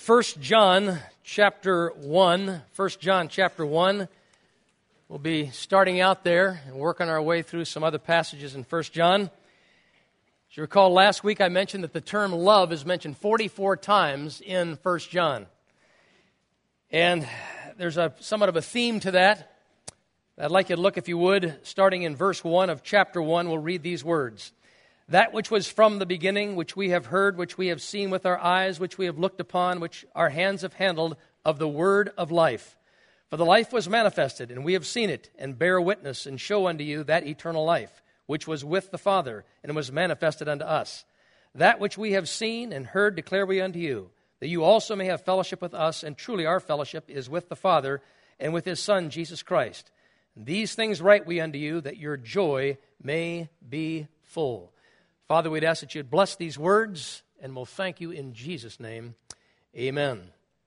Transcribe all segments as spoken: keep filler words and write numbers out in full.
First John chapter one. First John chapter one. We'll be starting out there and working our way through some other passages in First John. As you recall, last week I mentioned that the term love is mentioned forty-four times in First John. And there's a somewhat of a theme to that. I'd like you to look, if you would, starting in verse one of chapter one, we'll read these words. That which was from the beginning, which we have heard, which we have seen with our eyes, which we have looked upon, which our hands have handled, of the word of life. For the life was manifested, and we have seen it, and bear witness, and show unto you that eternal life, which was with the Father, and was manifested unto us. That which we have seen and heard declare we unto you, that you also may have fellowship with us, and truly our fellowship is with the Father, and with his Son, Jesus Christ. And these things write we unto you, that your joy may be full. Father, we'd ask that you'd bless these words, and we'll thank you in Jesus' name. Amen.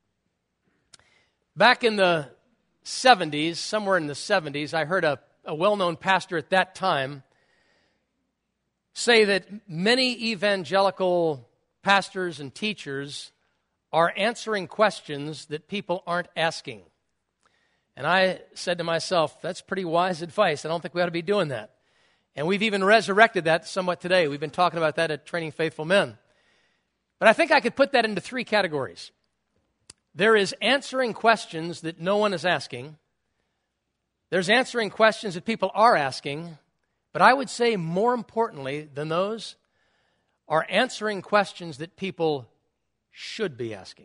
Back in the seventies, somewhere in the seventies, I heard a, a well-known pastor at that time say that many evangelical pastors and teachers are answering questions that people aren't asking. And I said to myself, that's pretty wise advice. I don't think we ought to be doing that. And we've even resurrected that somewhat today. We've been talking about that at Training Faithful Men. But I think I could put that into three categories. There is answering questions that no one is asking. There's answering questions that people are asking. But I would say more importantly than those are answering questions that people should be asking.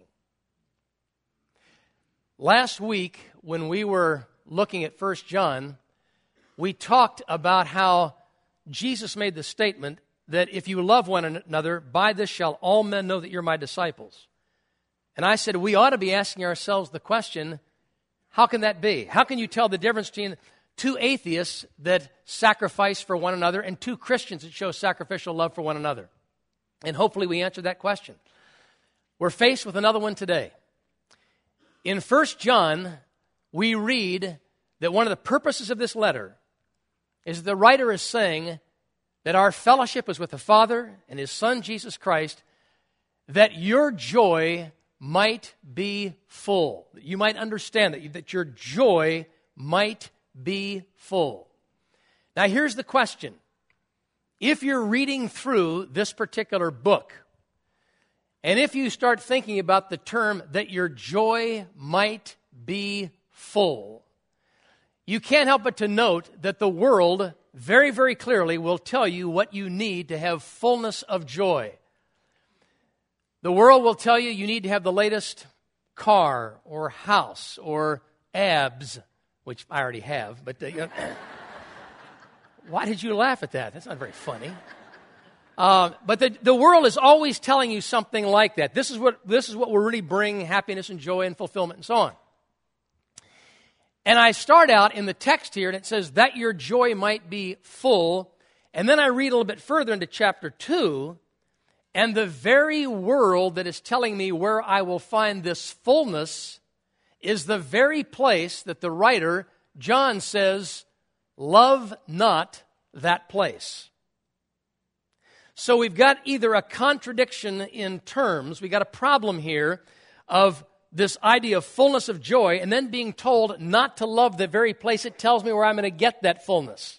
Last week, when we were looking at First John, we talked about how Jesus made the statement that if you love one another, by this shall all men know that you're my disciples. And I said we ought to be asking ourselves the question, how can that be? How can you tell the difference between two atheists that sacrifice for one another and two Christians that show sacrificial love for one another? And hopefully we answered that question. We're faced with another one today. In First John, we read that one of the purposes of this letter is the writer is saying that our fellowship is with the Father and his Son, Jesus Christ, that your joy might be full. That you might understand that, you, that your joy might be full. Now here's the question. If you're reading through this particular book, and if you start thinking about the term that your joy might be full, you can't help but to note that the world very, very clearly will tell you what you need to have fullness of joy. The world will tell you you need to have the latest car or house or abs, which I already have, but uh, you know, why did you laugh at that? That's not very funny. Uh, but the, the world is always telling you something like that. This is what this is what will really bring happiness and joy and fulfillment and so on. And I start out in the text here, and it says, that your joy might be full. And then I read a little bit further into chapter two, and the very world that is telling me where I will find this fullness is the very place that the writer, John, says, love not that place. So we've got either a contradiction in terms, we've got a problem here of this idea of fullness of joy, and then being told not to love the very place it tells me where I'm going to get that fullness.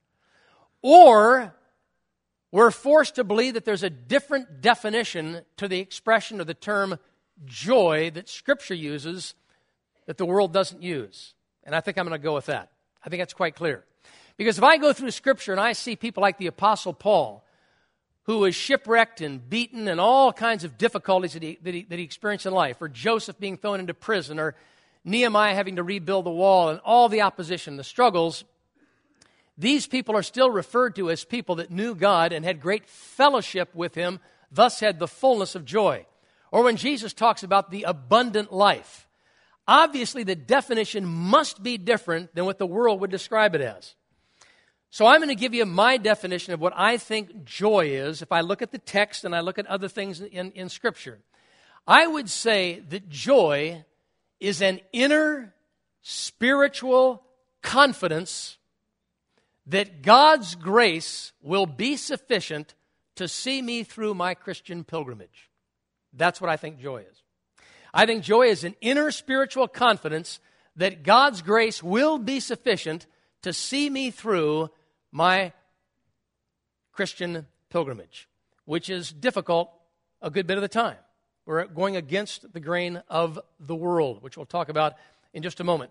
Or we're forced to believe that there's a different definition to the expression of the term joy that Scripture uses that the world doesn't use. And I think I'm going to go with that. I think that's quite clear. Because if I go through Scripture and I see people like the Apostle Paul, who was shipwrecked and beaten and all kinds of difficulties that he, that, he, that he experienced in life, or Joseph being thrown into prison, or Nehemiah having to rebuild the wall, and all the opposition, the struggles, these people are still referred to as people that knew God and had great fellowship with him, thus had the fullness of joy. Or when Jesus talks about the abundant life, obviously the definition must be different than what the world would describe it as. So I'm going to give you my definition of what I think joy is if I look at the text and I look at other things in, in Scripture. I would say that joy is an inner spiritual confidence that God's grace will be sufficient to see me through my Christian pilgrimage. That's what I think joy is. I think joy is an inner spiritual confidence that God's grace will be sufficient to see me through my Christian pilgrimage, which is difficult a good bit of the time. We're going against the grain of the world, which we'll talk about in just a moment.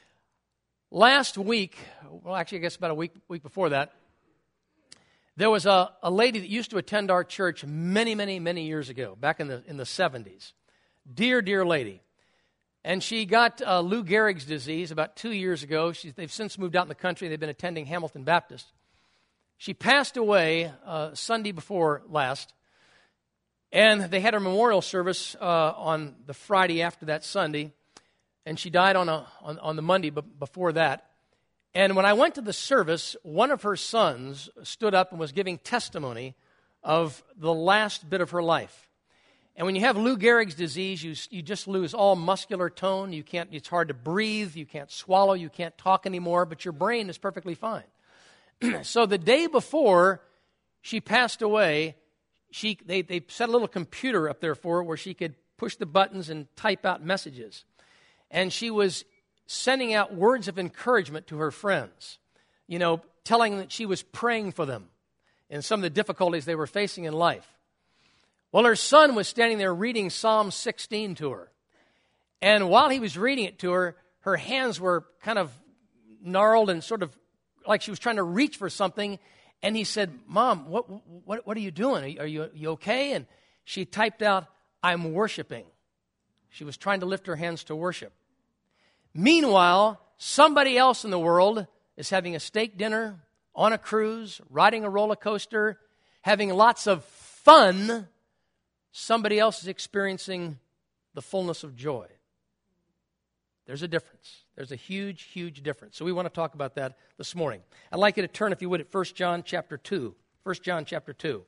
Last week, well, actually, I guess about a week week before that, there was a, a lady that used to attend our church many, many, many years ago, back in the in the seventies. Dear, dear lady. And she got uh, Lou Gehrig's disease about two years ago. She's, they've since moved out in the country. They've been attending Hamilton Baptist. She passed away uh, Sunday before last. And they had her memorial service uh, on the Friday after that Sunday. And she died on, a, on, on the Monday b- before that. And when I went to the service, one of her sons stood up and was giving testimony of the last bit of her life. And when you have Lou Gehrig's disease, you, you just lose all muscular tone. You can't, it's hard to breathe. You can't swallow. You can't talk anymore. But your brain is perfectly fine. So the day before she passed away, she they, they set a little computer up there for her where she could push the buttons and type out messages. And she was sending out words of encouragement to her friends, you know, telling them that she was praying for them and some of the difficulties they were facing in life. Well, her son was standing there reading Psalm sixteen to her. And while he was reading it to her, her hands were kind of gnarled and sort of like she was trying to reach for something. And he said, Mom, what what, what are you doing? Are you, are you, are you okay? And she typed out, I'm worshiping. She was trying to lift her hands to worship. Meanwhile, somebody else in the world is having a steak dinner, on a cruise, riding a roller coaster, having lots of fun. Somebody else is experiencing the fullness of joy. There's a difference. There's a huge, huge difference. So we want to talk about that this morning. I'd like you to turn, if you would, at First John chapter two. First John chapter two.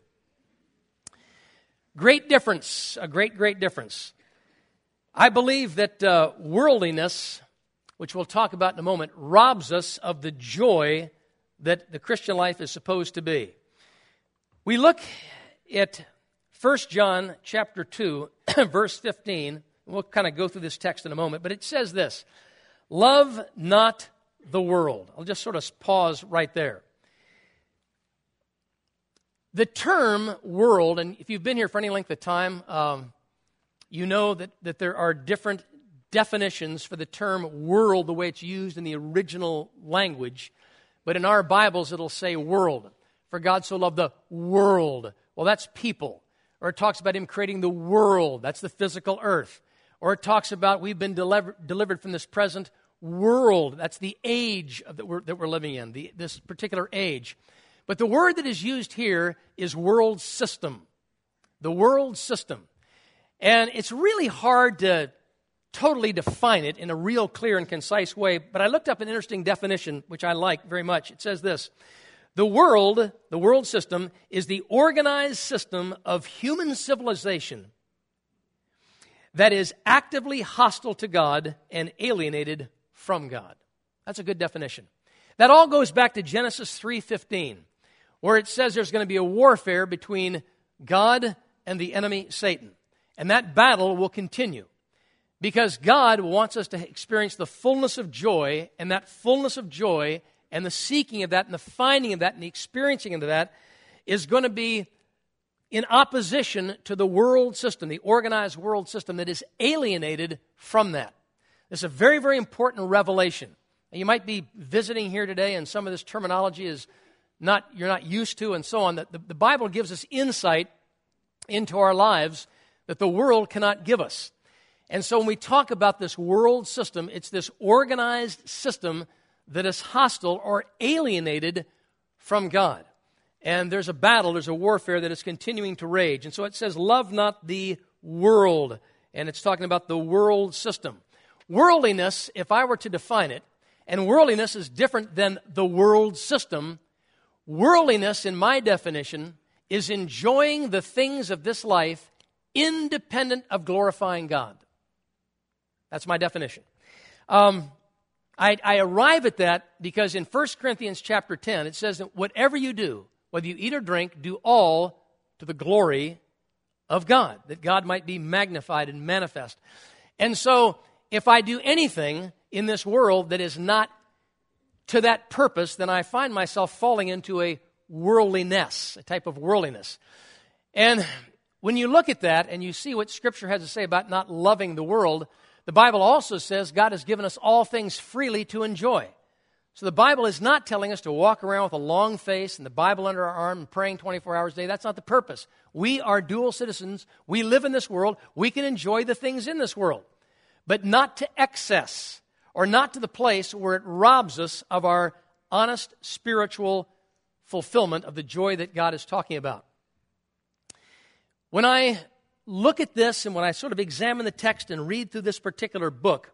Great difference, a great, great difference. I believe that uh, worldliness, which we'll talk about in a moment, robs us of the joy that the Christian life is supposed to be. We look at First John chapter two, verse fifteen. We'll kind of go through this text in a moment, but it says this, love not the world. I'll just sort of pause right there. The term world, and if you've been here for any length of time, um, you know that, that there are different definitions for the term world, the way it's used in the original language. But in our Bibles, it'll say world. For God so loved the world. Well, that's people. Or it talks about Him creating the world. That's the physical earth. Or it talks about we've been deliver, delivered from this present world. That's the age that we're, that we're living in, the, this particular age. But the word that is used here is world system. The world system. And it's really hard to totally define it in a real clear and concise way. But I looked up an interesting definition, which I like very much. It says this. The world, the world system, is the organized system of human civilization that is actively hostile to God and alienated from God. That's a good definition. That all goes back to Genesis three fifteen, where it says there's going to be a warfare between God and the enemy, Satan. And that battle will continue because God wants us to experience the fullness of joy, and that fullness of joy and the seeking of that and the finding of that and the experiencing of that is going to be in opposition to the world system, the organized world system that is alienated from that. This is a very, very important revelation. And you might be visiting here today and some of this terminology is not you're not used to and so on. That the, the Bible gives us insight into our lives that the world cannot give us. And so when we talk about this world system, it's this organized system that is hostile or alienated from God. And there's a battle, there's a warfare that is continuing to rage. And so it says, love not the world. And it's talking about the world system. Worldliness, if I were to define it, and worldliness is different than the world system, worldliness, in my definition, is enjoying the things of this life independent of glorifying God. That's my definition. Um, I, I arrive at that because in First Corinthians chapter ten, it says that whatever you do, whether you eat or drink, do all to the glory of God, that God might be magnified and manifest. And so if I do anything in this world that is not to that purpose, then I find myself falling into a worldliness, a type of worldliness. And when you look at that and you see what Scripture has to say about not loving the world, the Bible also says God has given us all things freely to enjoy. So the Bible is not telling us to walk around with a long face and the Bible under our arm and praying twenty-four hours a day. That's not the purpose. We are dual citizens. We live in this world. We can enjoy the things in this world, but not to excess or not to the place where it robs us of our honest spiritual fulfillment of the joy that God is talking about. When I look at this and when I sort of examine the text and read through this particular book,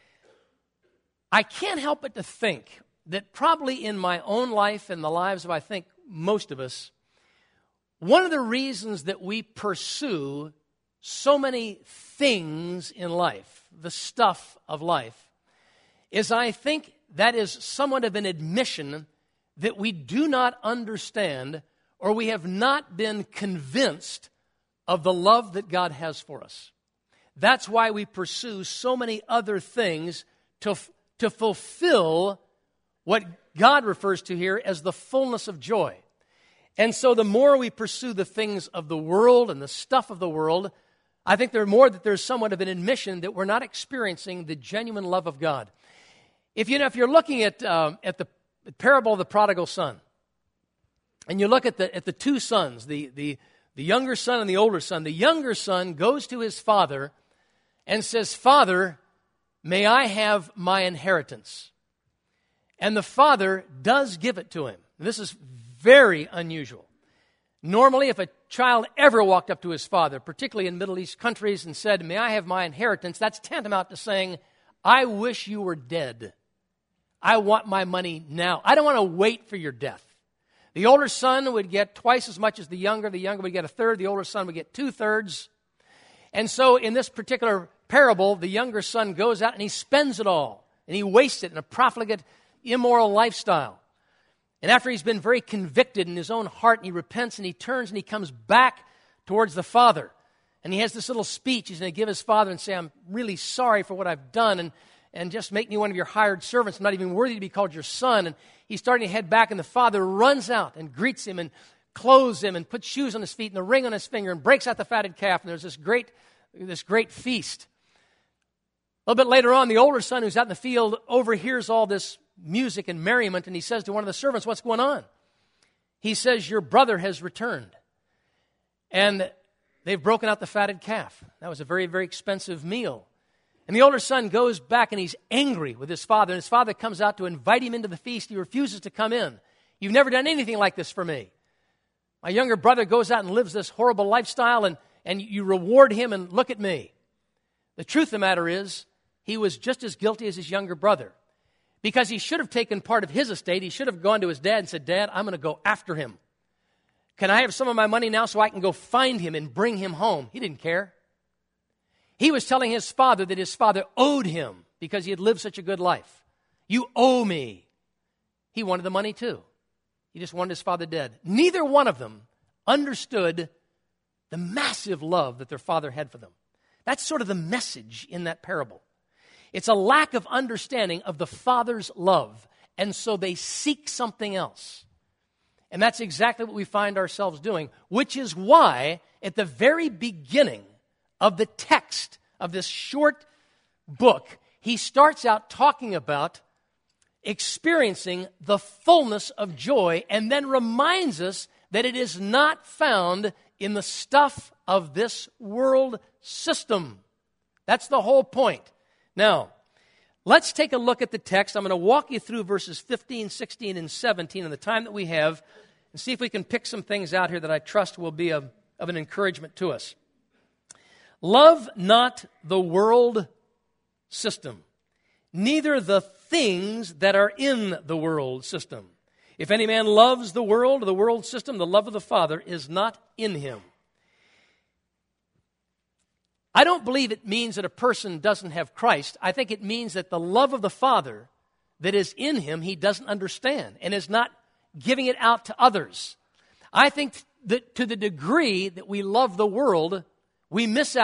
I can't help but to think that probably in my own life and the lives of, I think, most of us, one of the reasons that we pursue so many things in life, the stuff of life, is I think that is somewhat of an admission that we do not understand or we have not been convinced of the love that God has for us. That's why we pursue so many other things to, to fulfill what God refers to here as the fullness of joy. And so the more we pursue the things of the world and the stuff of the world, I think there more that there's somewhat of an admission that we're not experiencing the genuine love of God. If you know, if you're looking at um, at the parable of the prodigal son, and you look at the at the two sons, the the the younger son and the older son, the younger son goes to his father and says, "Father, may I have my inheritance?" And the father does give it to him. This is very unusual. Normally, if a child ever walked up to his father, particularly in Middle East countries, and said, "May I have my inheritance?" that's tantamount to saying, "I wish you were dead. I want my money now. I don't want to wait for your death." The older son would get twice as much as the younger. The younger would get a third. The older son would get two-thirds. And so in this particular parable, the younger son goes out and he spends it all. And he wastes it in a profligate, immoral lifestyle. And after he's been very convicted in his own heart, and he repents and he turns and he comes back towards the father. And he has this little speech he's going to give his father and say, "I'm really sorry for what I've done, and, and just make me one of your hired servants. I'm not even worthy to be called your son." And he's starting to head back, and the father runs out and greets him and clothes him and puts shoes on his feet and a ring on his finger and breaks out the fatted calf. And there's this great, this great feast. A little bit later on, the older son who's out in the field overhears all this music and merriment, and he says to one of the servants, "What's going on?" He says, "Your brother has returned, and they've broken out the fatted calf." That was a very, very expensive meal. And the older son goes back and he's angry with his father. And his father comes out to invite him into the feast. He refuses to come in. "You've never done anything like this for me. My younger brother goes out and lives this horrible lifestyle, and, and you reward him, and look at me." The truth of the matter is, he was just as guilty as his younger brother. Because he should have taken part of his estate. He should have gone to his dad and said, "Dad, I'm going to go after him. Can I have some of my money now so I can go find him and bring him home?" He didn't care. He was telling his father that his father owed him because he had lived such a good life. "You owe me." He wanted the money too. He just wanted his father dead. Neither one of them understood the massive love that their father had for them. That's sort of the message in that parable. It's a lack of understanding of the Father's love, and so they seek something else. And that's exactly what we find ourselves doing, which is why at the very beginning of the text of this short book, he starts out talking about experiencing the fullness of joy and then reminds us that it is not found in the stuff of this world system. That's the whole point. Now, let's take a look at the text. I'm going to walk you through verses fifteen, sixteen, and seventeen in the time that we have and see if we can pick some things out here that I trust will be of, of an encouragement to us. "Love not the world system, neither the things that are in the world system. If any man loves the world or the world system, the love of the Father is not in him." I don't believe it means that a person doesn't have Christ. I think it means that the love of the Father that is in him, he doesn't understand and is not giving it out to others. I think that to the degree that we love the world, we miss out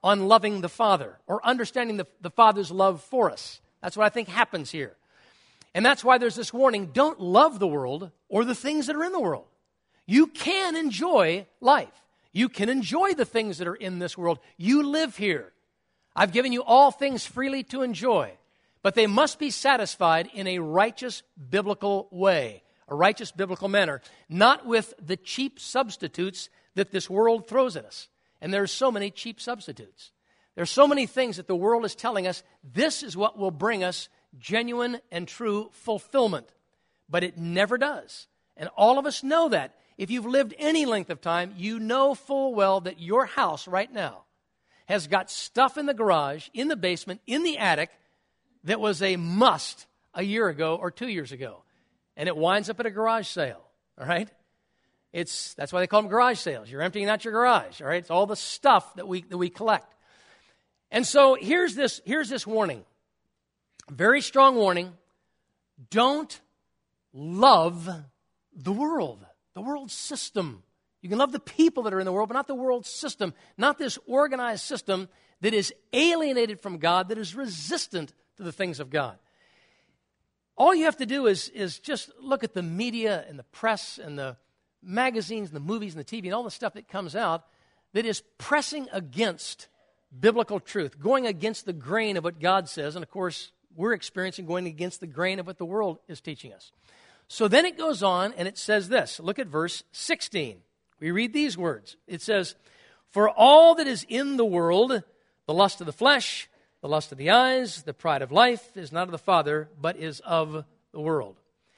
on loving the Father or understanding the, the Father's love for us. That's what I think happens here. And that's why there's this warning, don't love the world or the things that are in the world. You can enjoy life. You can enjoy the things that are in this world. You live here. I've given you all things freely to enjoy, but they must be satisfied in a righteous biblical way, a righteous biblical manner, not with the cheap substitutes that this world throws at us. And there's so many cheap substitutes. There's so many things that the world is telling us, this is what will bring us genuine and true fulfillment. But it never does. And all of us know that. If you've lived any length of time, you know full well that your house right now has got stuff in the garage, in the basement, in the attic that was a must a year ago or two years ago. And it winds up at a garage sale, all right? It's that's why they call them garage sales. You're emptying out your garage, all right? It's all the stuff that we that we collect. And so here's this here's this warning. Very strong warning. Don't love the world, the world system. You can love the people that are in the world, but not the world system, not this organized system that is alienated from God, that is resistant to the things of God. All you have to do is, is just look at the media and the press and the magazines and the movies and the T V and all the stuff that comes out that is pressing against biblical truth, going against the grain of what God says. And, of course, we're experiencing going against the grain of what the world is teaching us. So then it goes on and it says this. Look at verse sixteen. We read these words. It says, "For all that is in the world, the lust of the flesh, the lust of the eyes, the pride of life, is not of the Father, but is of the world."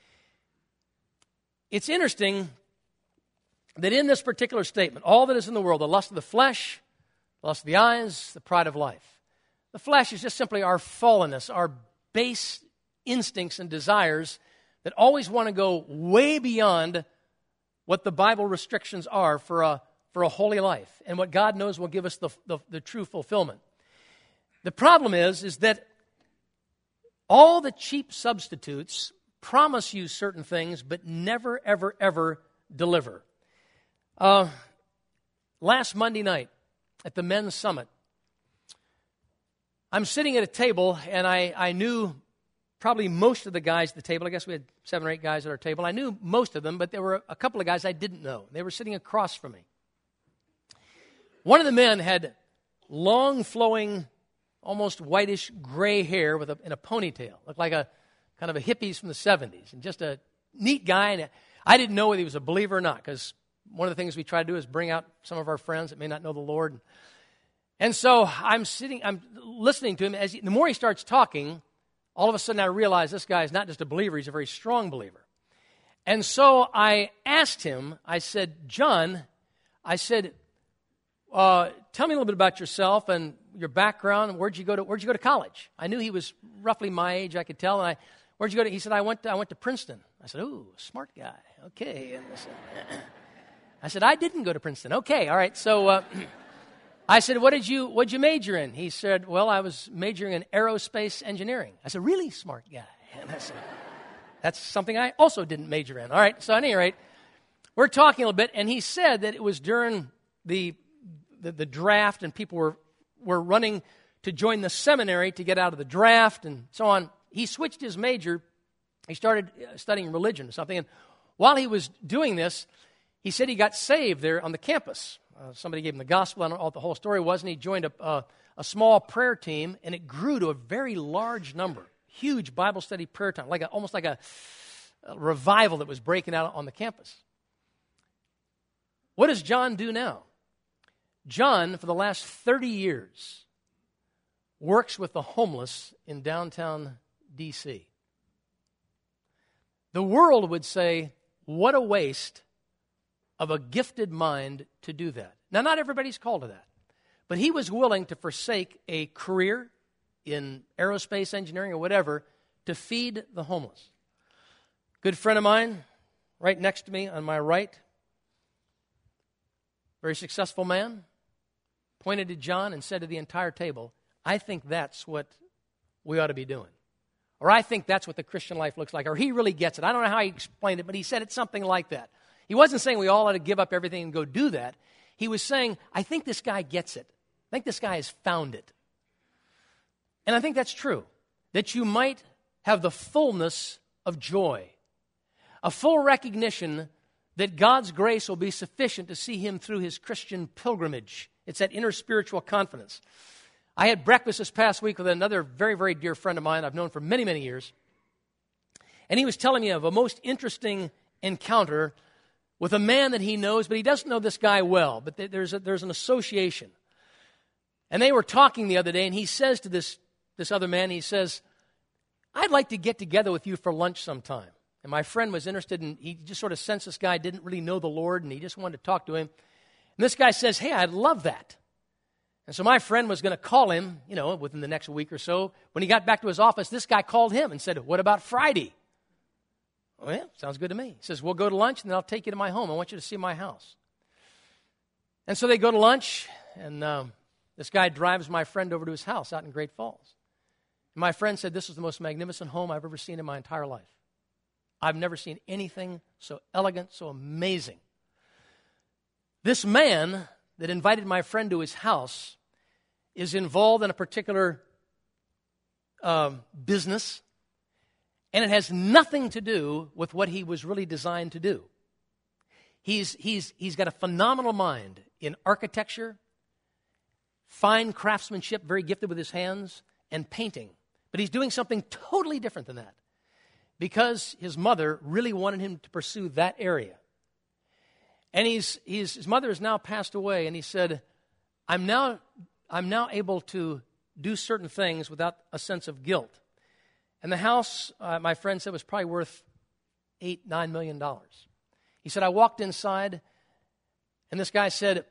It's interesting that in this particular statement, all that is in the world, the lust of the flesh, the lust of the eyes, the pride of life. The flesh is just simply our fallenness, our base instincts and desires that always want to go way beyond what the Bible restrictions are for a, for a holy life and what God knows will give us the, the, the true fulfillment. The problem is, is that all the cheap substitutes promise you certain things but never, ever, ever deliver. Uh, last Monday night at the Men's Summit, I'm sitting at a table, and I, I knew probably most of the guys at the table. I guess we had seven or eight guys at our table. I knew most of them, but there were a couple of guys I didn't know. They were sitting across from me. One of the men had long, flowing, almost whitish gray hair with a, in a ponytail. Looked like a kind of a hippies from the seventies, and just a neat guy. And I didn't know whether he was a believer or not, because one of the things we try to do is bring out some of our friends that may not know the Lord. And so I'm sitting, I'm listening to him. As he, the more he starts talking, all of a sudden I realize this guy is not just a believer, he's a very strong believer. And so I asked him, I said, "John," I said, uh, "tell me a little bit about yourself and your background, and where'd you go to where'd you go to college?" I knew he was roughly my age, I could tell. And I, "Where'd you go to?" He said, I went to, I went to Princeton. I said, "Ooh, smart guy. Okay." And I said, I said, "I didn't go to Princeton." "Okay, all right." So uh, I said, what did you what'd you major in?" He said, "Well, I was majoring in aerospace engineering." I said, "Really smart guy." And I said, "That's something I also didn't major in." All right, so at any rate, we're talking a little bit, and he said that it was during the the, the draft, and people were, were running to join the seminary to get out of the draft and so on. He switched his major. He started studying religion or something, and while he was doing this, he said he got saved there on the campus. Uh, somebody gave him the gospel. I don't know what the whole story was, and he joined a, uh, a small prayer team, and it grew to a very large number, huge Bible study prayer time, like a, almost like a, a revival that was breaking out on the campus. What does John do now? John, for the last thirty years, works with the homeless in downtown D C The world would say, what a waste of a gifted mind to do that. Now, not everybody's called to that, but he was willing to forsake a career in aerospace engineering or whatever to feed the homeless. Good friend of mine, right next to me on my right, very successful man, pointed to John and said to the entire table, "I think that's what we ought to be doing." Or, "I think that's what the Christian life looks like." Or, "He really gets it." I don't know how he explained it, but he said it something like that. He wasn't saying we all ought to give up everything and go do that. He was saying, "I think this guy gets it. think this guy has found it. And I think that's true, that you might have the fullness of joy, a full recognition that God's grace will be sufficient to see him through his Christian pilgrimage. It's that inner spiritual confidence. I had breakfast this past week with another very, very dear friend of mine I've known for many, many years. And he was telling me of a most interesting encounter with a man that he knows, but he doesn't know this guy well, but there's, a, there's an association. And they were talking the other day, and he says to this, this other man, he says, I'd like to get together with you for lunch sometime. And my friend was interested in, he just sort of sensed this guy didn't really know the Lord, and he just wanted to talk to him. And this guy says, hey, I'd love that. And so my friend was going to call him, you know, within the next week or so. When he got back to his office, this guy called him and said, what about Friday? Oh, yeah, sounds good to me. He says, we'll go to lunch, and then I'll take you to my home. I want you to see my house. And so they go to lunch, and um, this guy drives my friend over to his house out in Great Falls. And my friend said, this is the most magnificent home I've ever seen in my entire life. I've never seen anything so elegant, so amazing. This man that invited my friend to his house is involved in a particular um, business, and it has nothing to do with what he was really designed to do. He's, he's, he's got a phenomenal mind in architecture, fine craftsmanship, very gifted with his hands, and painting. But he's doing something totally different than that because his mother really wanted him to pursue that area. And he's, he's, his mother has now passed away, and he said, I'm now, I'm now able to do certain things without a sense of guilt. And the house, uh, my friend said, was probably worth eight, nine million dollars. He said, I walked inside, and this guy said,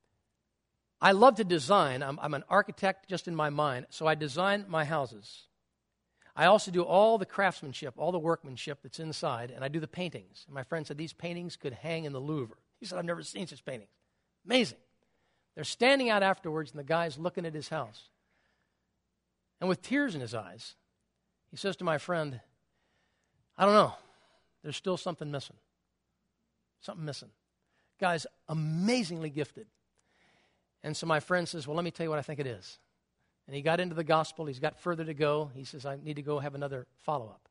I love to design. I'm, I'm an architect just in my mind, so I design my houses. I also do all the craftsmanship, all the workmanship that's inside, and I do the paintings. And my friend said, these paintings could hang in the Louvre. He said, I've never seen such paintings. Amazing. They're standing out afterwards, and the guy's looking at his house. And with tears in his eyes, he says to my friend, I don't know. There's still something missing. Something missing. Guy's amazingly gifted. And so my friend says, well, let me tell you what I think it is. And he got into the gospel. He's got further to go. He says, I need to go have another follow-up.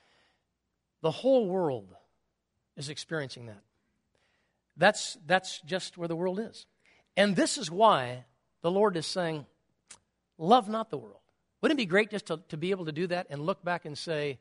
The whole world is experiencing that. That's, that's just where the world is. And this is why the Lord is saying, love not the world. Wouldn't it be great just to, to be able to do that and look back and say,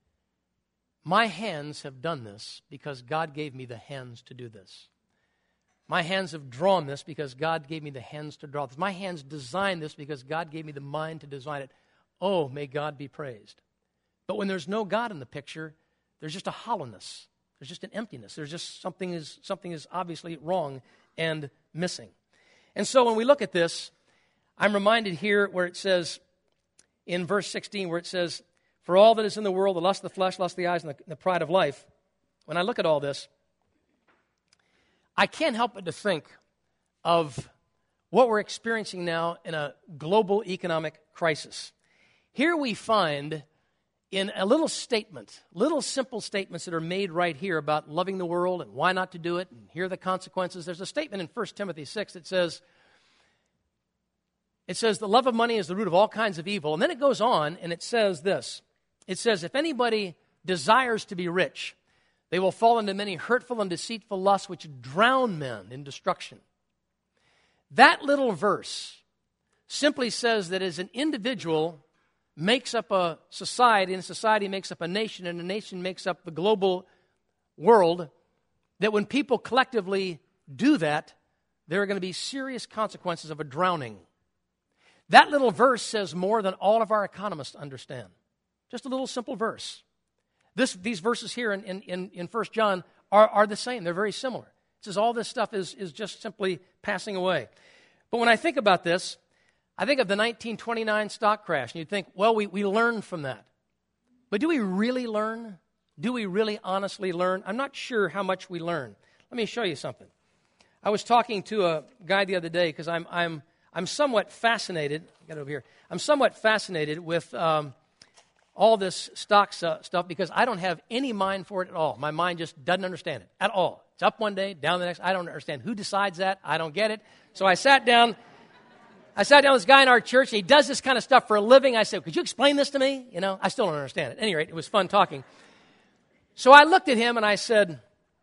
my hands have done this because God gave me the hands to do this. My hands have drawn this because God gave me the hands to draw this. My hands designed this because God gave me the mind to design it. Oh, may God be praised. But when there's no God in the picture, there's just a hollowness. There's just an emptiness. There's just something is something is obviously wrong and missing. And so when we look at this, I'm reminded here where it says, in verse sixteen, where it says, for all that is in the world, the lust of the flesh, lust of the eyes, and the, the pride of life. When I look at all this, I can't help but to think of what we're experiencing now in a global economic crisis. Here we find in a little statement, little simple statements that are made right here about loving the world and why not to do it, and here are the consequences. There's a statement in First Timothy six that says, it says, the love of money is the root of all kinds of evil. And then it goes on and it says this. It says, if anybody desires to be rich, they will fall into many hurtful and deceitful lusts which drown men in destruction. That little verse simply says that as an individual makes up a society, and society makes up a nation, and a nation makes up the global world, that when people collectively do that, there are going to be serious consequences of a drowning. That little verse says more than all of our economists understand. Just a little simple verse. This, these verses here in, in, in First John are, are the same. They're very similar. It says all this stuff is, is just simply passing away. But when I think about this, I think of the nineteen twenty-nine stock crash, and you'd think, well, we, we learned from that. But do we really learn? Do we really honestly learn? I'm not sure how much we learn. Let me show you something. I was talking to a guy the other day because I'm, I'm, I'm somewhat fascinated. I got it over here. I'm somewhat fascinated with um, all this stock stuff because I don't have any mind for it at all. My mind just doesn't understand it at all. It's up one day, down the next. I don't understand who decides that. I don't get it. So I sat down I sat down with this guy in our church, and he does this kind of stuff for a living. I said, could you explain this to me? You know, I still don't understand it. At any rate, it was fun talking. So I looked at him, and I said,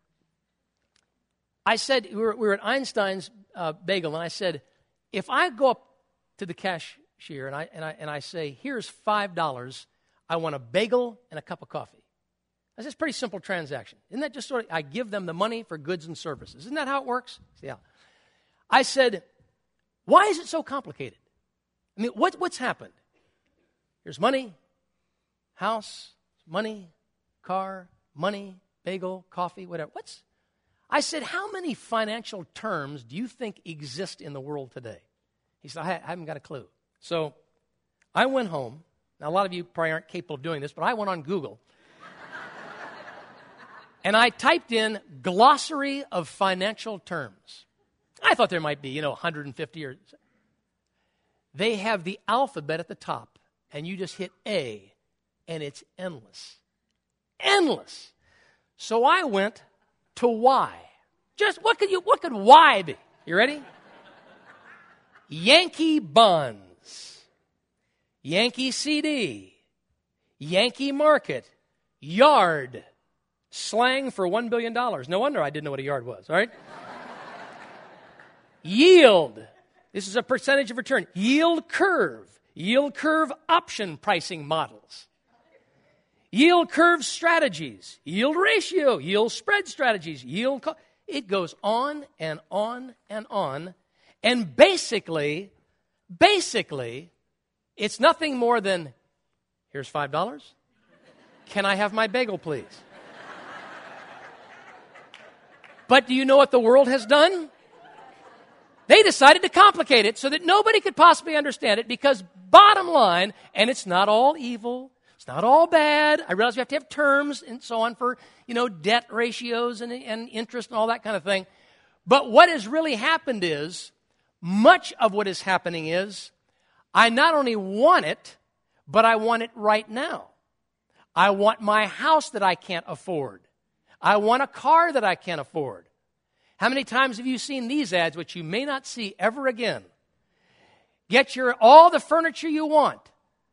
I said, we were, we were at Einstein's uh, Bagel, and I said, if I go up to the cashier, and I, and I, and I say, here's five dollars, I want a bagel and a cup of coffee. I said, it's a pretty simple transaction. Isn't that just sort of, I give them the money for goods and services. Isn't that how it works? Yeah. I said, why is it so complicated? I mean, what, what's happened? Here's money, house, money, car, money, bagel, coffee, whatever. What's? I said, how many financial terms do you think exist in the world today? He said, I haven't got a clue. So I went home. Now, a lot of you probably aren't capable of doing this, but I went on Google. And I typed in glossary of financial terms. I thought there might be, you know, one hundred fifty or so. They have the alphabet at the top, and you just hit A, and it's endless. Endless. So I went to Y. Just what could you what could Y be? You ready? Yankee bonds, Yankee C D, Yankee market, yard, slang for one billion dollars. No wonder I didn't know what a yard was, all right? Yield. This is a percentage of return. Yield curve. Yield curve option pricing models. Yield curve strategies. Yield ratio. Yield spread strategies. Yield. Co- it goes on and on and on. And basically, basically, it's nothing more than, here's five dollars. Can I have my bagel, please? But do you know what the world has done? They decided to complicate it so that nobody could possibly understand it because bottom line, and it's not all evil, it's not all bad. I realize we have to have terms and so on for, you know, debt ratios and, and interest and all that kind of thing. But what has really happened is, much of what is happening is, I not only want it, but I want it right now. I want my house that I can't afford. I want a car that I can't afford. How many times have you seen these ads, which you may not see ever again? Get your all the furniture you want.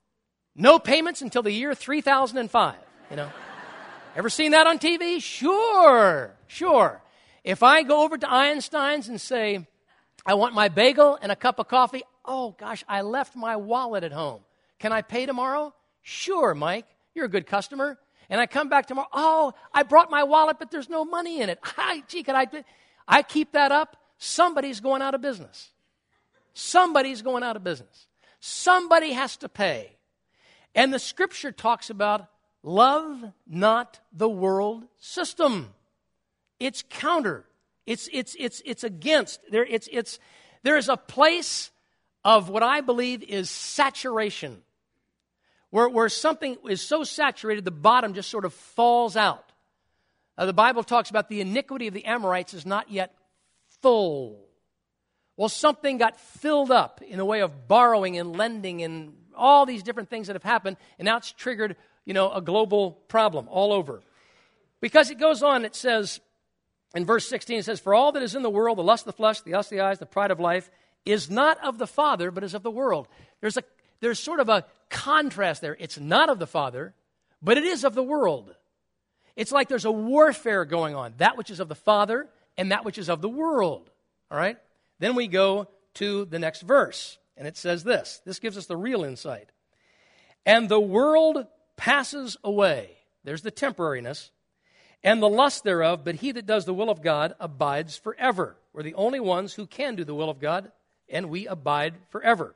No payments until the year three thousand five. You know, ever seen that on T V? Sure, sure. If I go over to Einstein's and say, I want my bagel and a cup of coffee, oh gosh, I left my wallet at home. Can I pay tomorrow? Sure, Mike. You're a good customer. And I come back tomorrow, oh, I brought my wallet, but there's no money in it. Hi, gee, could I... I keep that up, somebody's going out of business. Somebody's going out of business. Somebody has to pay. And the scripture talks about love not the world system. It's counter. It's it's it's it's against. There it's it's there is a place of what I believe is saturation. Where where something is so saturated the bottom just sort of falls out. Uh, the Bible talks about the iniquity of the Amorites is not yet full. Well, something got filled up in the way of borrowing and lending and all these different things that have happened, and now it's triggered, you know, a global problem all over. Because it goes on, it says, in verse sixteen, it says, for all that is in the world, the lust of the flesh, the lust of the eyes, the pride of life, is not of the Father, but is of the world. There's a there's sort of a contrast there. It's not of the Father, but it is of the world. It's like there's a warfare going on, that which is of the Father and that which is of the world. All right? Then we go to the next verse, and it says this. This gives us the real insight. And the world passes away. There's the temporariness. And the lust thereof, but he that does the will of God abides forever. We're the only ones who can do the will of God, and we abide forever.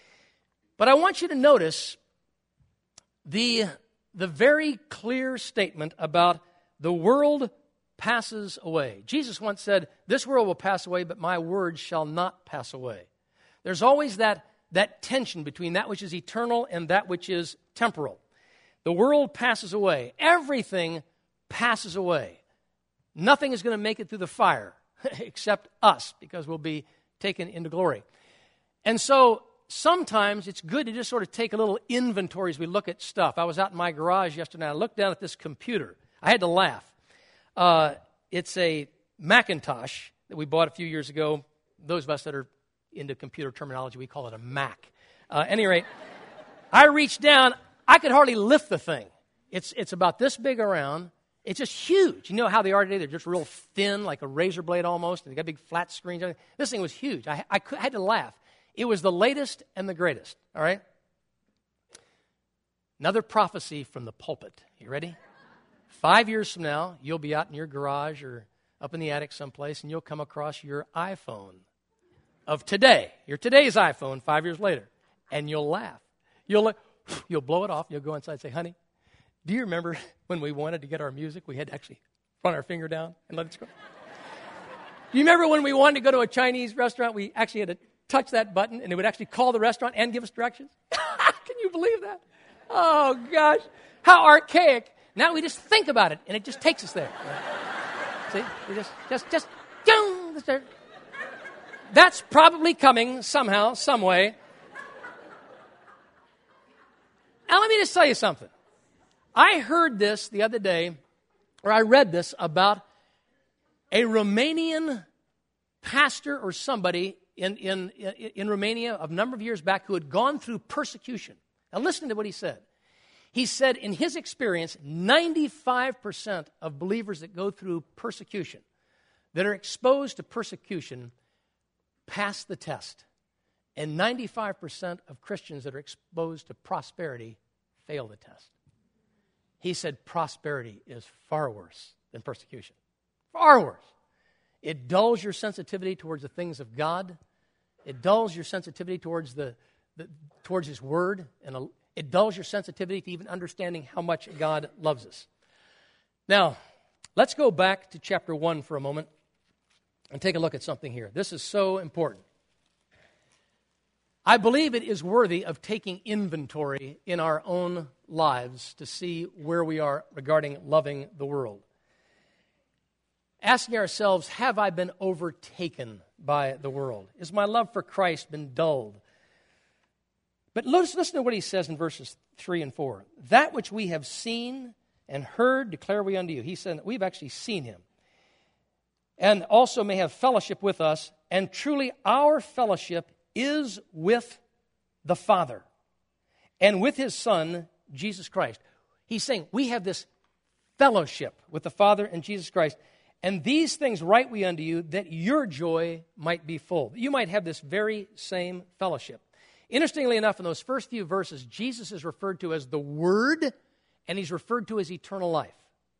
But I want you to notice the... the very clear statement about the world passes away. Jesus once said, this world will pass away, but my words shall not pass away. There's always that, that tension between that which is eternal and that which is temporal. The world passes away. Everything passes away. Nothing is going to make it through the fire except us, because we'll be taken into glory. And so sometimes it's good to just sort of take a little inventory as we look at stuff. I was out in my garage yesterday, and I looked down at this computer. I had to laugh. Uh, it's a Macintosh that we bought a few years ago. Those of us that are into computer terminology, we call it a Mac. Uh, at any rate, I reached down. I could hardly lift the thing. It's it's about this big around. It's just huge. You know how they are today? They're just real thin, like a razor blade almost, and they got big flat screens. This thing was huge. I, I, could, I had to laugh. It was the latest and the greatest, all right? Another prophecy from the pulpit. You ready? Five years from now, you'll be out in your garage or up in the attic someplace, and you'll come across your iPhone of today, your today's iPhone five years later, and you'll laugh. You'll, you'll blow it off, and you'll go inside and say, honey, do you remember when we wanted to get our music, we had to actually run our finger down and let it go? Do you remember when we wanted to go to a Chinese restaurant, we actually had to touch that button, and it would actually call the restaurant and give us directions? Can you believe that? Oh, gosh. How archaic. Now we just think about it, and it just takes us there. See? We just, just, just, ding, that's probably coming somehow, some way. Now, let me just tell you something. I heard this the other day, or I read this about a Romanian pastor or somebody in, in, in Romania a number of years back who had gone through persecution. Now listen to what he said. He said in his experience, ninety-five percent of believers that go through persecution, that are exposed to persecution, pass the test. And ninety-five percent of Christians that are exposed to prosperity fail the test. He said prosperity is far worse than persecution. Far worse. It dulls your sensitivity towards the things of God. It dulls your sensitivity towards the, the towards His Word, and a, it dulls your sensitivity to even understanding how much God loves us. Now, let's go back to chapter one for a moment and take a look at something here. This is so important. I believe it is worthy of taking inventory in our own lives to see where we are regarding loving the world. Asking ourselves, have I been overtaken by the world? Has my love for Christ been dulled? But let's listen to what he says in verses three and four. That which we have seen and heard declare we unto you. He said, we've actually seen him. And also may have fellowship with us. And truly our fellowship is with the Father and with His Son, Jesus Christ. He's saying we have this fellowship with the Father and Jesus Christ. And these things write we unto you, that your joy might be full. You might have this very same fellowship. Interestingly enough, in those first few verses, Jesus is referred to as the Word, and He's referred to as eternal life.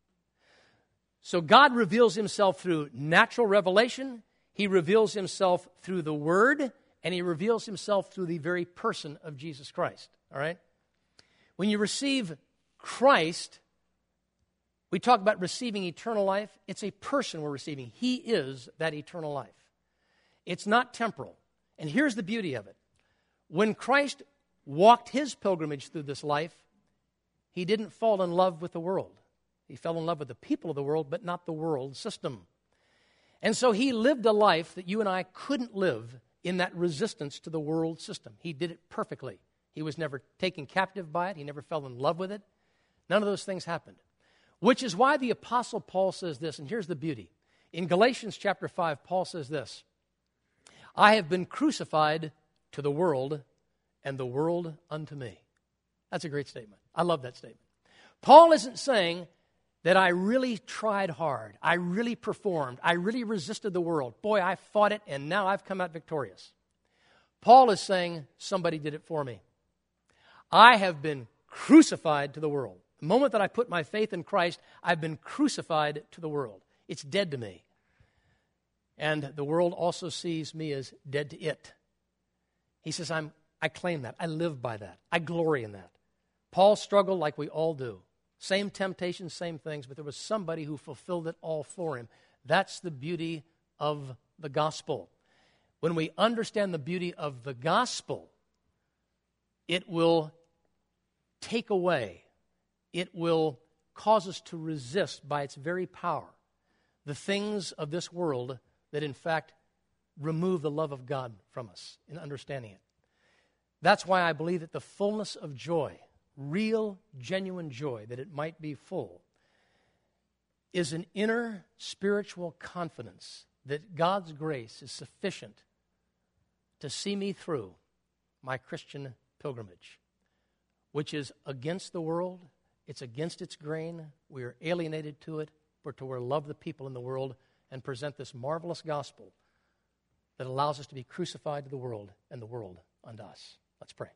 So God reveals Himself through natural revelation. He reveals Himself through the Word, and He reveals Himself through the very person of Jesus Christ. All right? When you receive Christ, we talk about receiving eternal life. It's a person we're receiving. He is that eternal life. It's not temporal. And here's the beauty of it. When Christ walked His pilgrimage through this life, He didn't fall in love with the world. He fell in love with the people of the world, but not the world system. And so He lived a life that you and I couldn't live in that resistance to the world system. He did it perfectly. He was never taken captive by it. He never fell in love with it. None of those things happened. Which is why the Apostle Paul says this, and here's the beauty. In Galatians chapter five, Paul says this, I have been crucified to the world, and the world unto me. That's a great statement. I love that statement. Paul isn't saying that I really tried hard. I really performed. I really resisted the world. Boy, I fought it, and now I've come out victorious. Paul is saying somebody did it for me. I have been crucified to the world. The moment that I put my faith in Christ, I've been crucified to the world. It's dead to me. And the world also sees me as dead to it. He says, I'm, I claim that. I live by that. I glory in that. Paul struggled like we all do. Same temptations, same things, but there was somebody who fulfilled it all for him. That's the beauty of the gospel. When we understand the beauty of the gospel, it will take away, it will cause us to resist by its very power the things of this world that in fact remove the love of God from us in understanding it. That's why I believe that the fullness of joy, real, genuine joy, that it might be full, is an inner spiritual confidence that God's grace is sufficient to see me through my Christian pilgrimage, which is against the world. It's against its grain. We are alienated to it. We're to love the people in the world and present this marvelous gospel that allows us to be crucified to the world and the world unto us. Let's pray.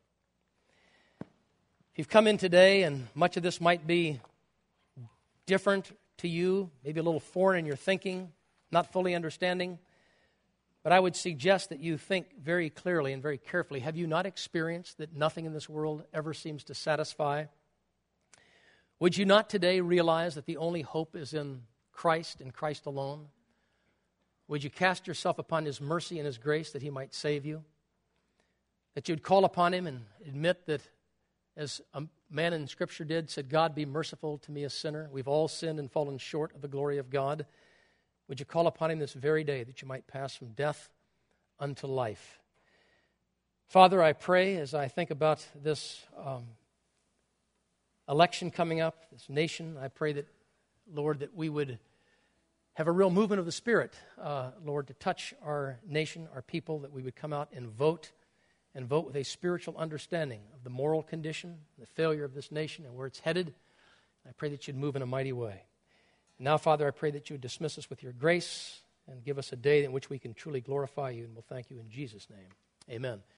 If you've come in today and much of this might be different to you, maybe a little foreign in your thinking, not fully understanding, but I would suggest that you think very clearly and very carefully. Have you not experienced that nothing in this world ever seems to satisfy? Would you not today realize that the only hope is in Christ and Christ alone? Would you cast yourself upon His mercy and His grace that He might save you? That you'd call upon Him and admit that, as a man in Scripture did, said, God, be merciful to me, a sinner. We've all sinned and fallen short of the glory of God. Would you call upon Him this very day that you might pass from death unto life? Father, I pray as I think about this um, election coming up, this nation, I pray that, Lord, that we would have a real movement of the Spirit, uh, Lord, to touch our nation, our people, that we would come out and vote, and vote with a spiritual understanding of the moral condition, the failure of this nation, and where it's headed. I pray that you'd move in a mighty way. And now, Father, I pray that you would dismiss us with your grace and give us a day in which we can truly glorify you, and we'll thank you in Jesus' name. Amen.